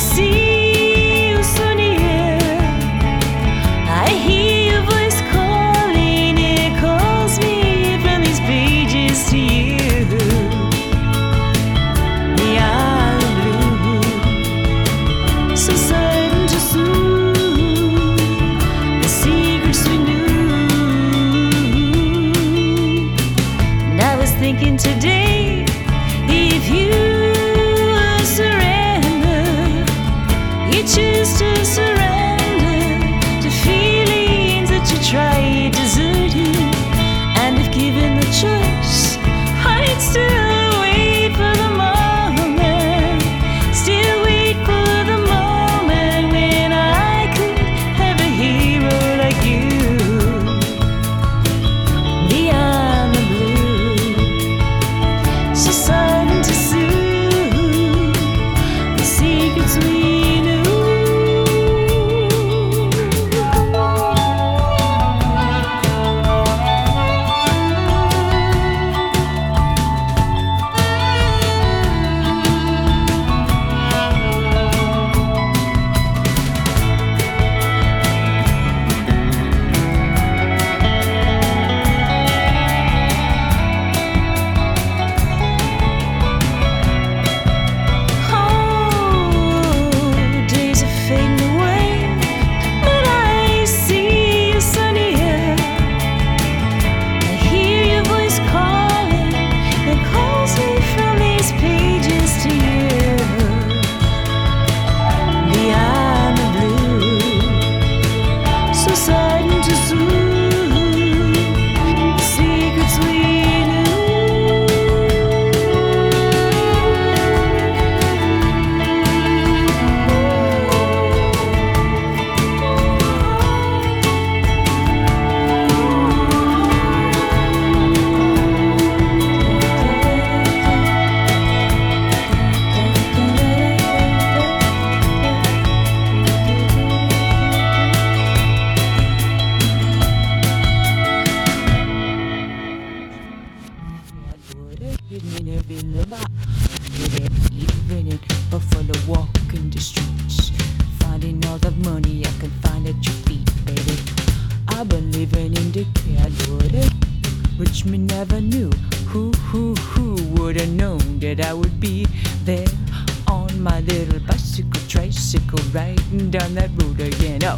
see you so near. I hear your voice calling, it calls me from these pages to you. Beyond blue, so sudden to soon, the secrets we knew. And I was thinking today, if you you choose to surrender to feelings that you tried deserting, and if given the choice, I'd still wait for the moment, still wait for the moment when I could have a hero like you. Beyond the blue, so sudden to soon, the secrets we Buffalo walking the streets, finding all the money I can find at your feet, baby. I've been living in the Cadwood, which me never knew. Who would have known that I would be there on my little bicycle, tricycle, riding down that road again? Oh,